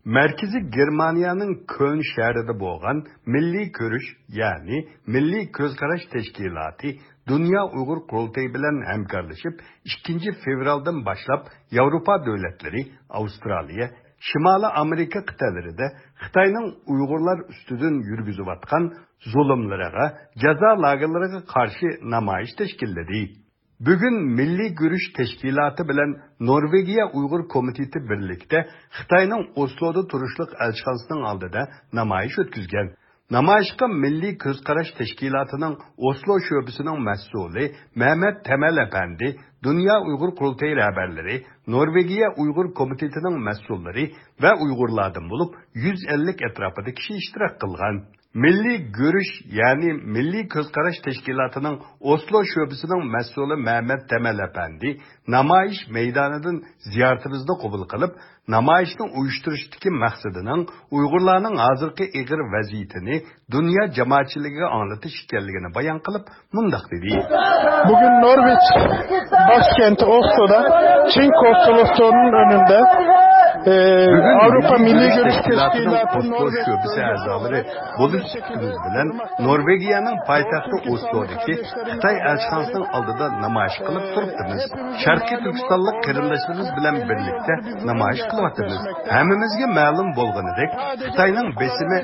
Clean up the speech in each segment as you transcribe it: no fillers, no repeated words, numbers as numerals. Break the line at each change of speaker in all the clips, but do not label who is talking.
Merkezi Germaniyanın Köln şehrinde boğan Milli Görüş, yani Milli Közkaraş Teşkilatı, Dünya Uygur Kurultayı bilen hemkarlaşıp 2 fevraldan başlap Avrupa devletleri, Avustralya, Şimali Amerika kıtaları da Xitayning Uygurlar üstüdün yürgüzüp atkan zulümlere, ceza lagerlariga karşı namoyish teşkilledi. Bugün Milli Görüş Teşkilatı bilen Norvegiya Uygur Komiteti birlikte Xitayning Oslo'da turuşluq elçixanasının aldıda namoyish ötküzgen. Namoyishga Milli Közkaraş Teşkilatı'nın Oslo şöbesinin mesulü Mehmet Temel Efendi, Dünya Uygur Kurultayı rehberleri, Norvegiya Uygur Komiteti'nin mesulleri ve Uygurlardan bulup 150 etrafında kişi iştirak kılgan. Milli Görüş, yani Milli Közkaraş Teşkilatı'nın Oslo şöbesinin mesulü Mehmet Temel Efendi, namoyish meydanıdan ziyaretimizde kabul kılıp, namoyishning uyushtirishdagi maqsadining Uyg'urlarning hozirgi ig'ir vaziyatini dunyo jamoatchiligiga anglatish ekanligini bayon qilib, mundaq dedi.
Bugün Norveç başkenti Oslo'da Çin konsolosluğunun önünde Avrupa Milli Görüş Teşkilatı'nın
Oslo şöbesi azaları buluştuğumuz bilen Norvegiyanın paytaxtı Oslo'daki Xitay elçixanasının aldığında namoyish qilib turibdimiz. Sharqiy Turkistonlik qarindoshlarimiz bilan birlikte namoyish qilyapmiz. Hammamizga ma'lum bo'lganidek, Xitoyning besimi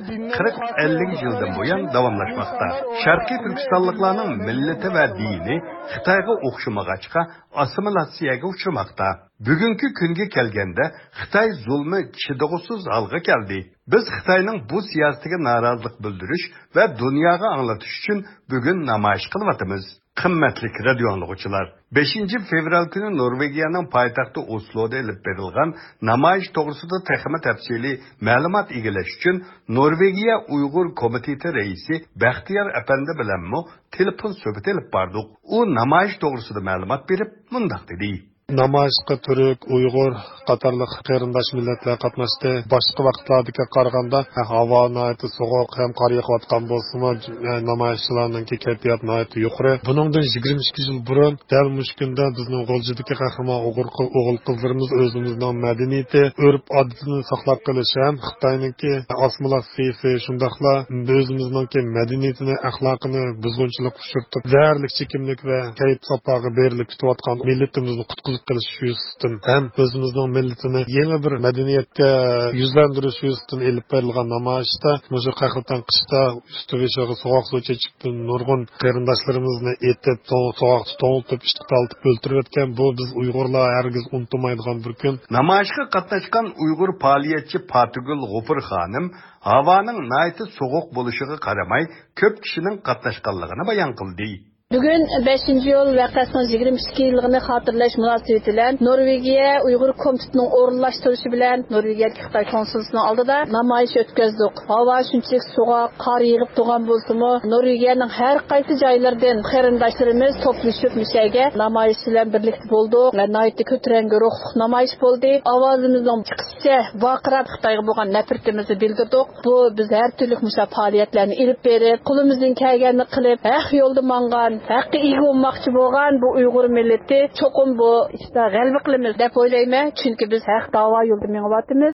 40-50 yildan buyon davomlashmoqda. Sharqiy Turkistonliklarning millati va dini Xitoyga o'xshamag'achqa assimilatsiyaga uchramoqda. Bugungi kunga kelganda Xitoy zulmi chidag'usiz holga keldi. Biz Xitoyning bu siyosatiga norozilik bildirish va dunyoga anglatish uchun bugun namoyish qilyapmiz. Qimmatli radio anglag'uvchilar, 5 fevral kuni Norvegiyaning poytaxti Osloda elib berilgan namoyish to'g'risida texmi tafsiliy ma'lumot egallash uchun Norvegiya Uyg'ur Komiteti raisi Baxtiyor Apandi bilan telefon suhbat elib bordik. U namoyish to'g'risida ma'lumot berib, mundaq dedi.
Namoyishga Türk, Uyg'ur qatorliq qarindosh millatlar qatnashdi. Boshqa vaqtlardagi qaraganda havo nihoyat sovuq ham qor yog'ayotgan bo'lsa-mu, namoyishchilarning kayfiyati nihoyat yuqori. Buningdan 22 yil burun dal mushkunda bizning G'oljidagi qahramon o'g'il qizlarimiz o'zimizning madaniyati, urf-odatini saqlab qolish ham Xitoyningki assimilyatsiyasi, shundaqla o'zimizning madaniyatini, axloqini buzg'unchilik uchirtib, zararlik chekimlik va kayf sopaga berilib ketayotgan millatimizni qutqizib qilish yuzasidan ham o'zimizning millatini yangi bir madaniyatga yuzlantirish yuzasidan elib berilgan namoyishda o'sha qahraton qishda usti-beshiga sovuq suv chechib nurg'un qarindoshlarimizni etib sovuq to'ltib ishtiqoltib o'ltirib o'tgan bu biz Uyg'urlar hargiz unutmaydigan bir kun.
Namoyishga qatnashgan Uyg'ur faoliyatchi Fatugul G'ofur xonim havoning nihoyat sovuq bo'lishiga qaramay ko'p kishining qatnashganligini bayon qildi.
Bugün 5. yıl vaqasının 22 yılını hatırlaş münasebeti bilen Norvegiya Uygur Komitetining o'rinlashtirishi bilan Norvegiya Xitoy konsulluğunun aldıda namoyish o'tkazdik. Havo shunchalik sovuq, qor yig'ib turgan bo'lsa-mu, Norvegiyaning har qaysi joylaridan qarindoshlarimiz to'plashib mishaga namoyish bilan birlikda bo'ldik. Nihoyatda ko'taranki ruhli namoyish bo'ldi. Ovozimizning chiqishicha baqirab Xitoyga bo'lgan nafratimizni bildirdik. Bu biz har turli faoliyatlarni ilib berib, qo'limizdan kelganini qilib, haq yo'lda mangan haqqi ega olmoqchi bo'lgan bu Uyg'ur millati cho'qim bu ishda g'alaba qilamiz deb o'ylayman, chunki biz haq da'vo yo'lida mengayapmiz.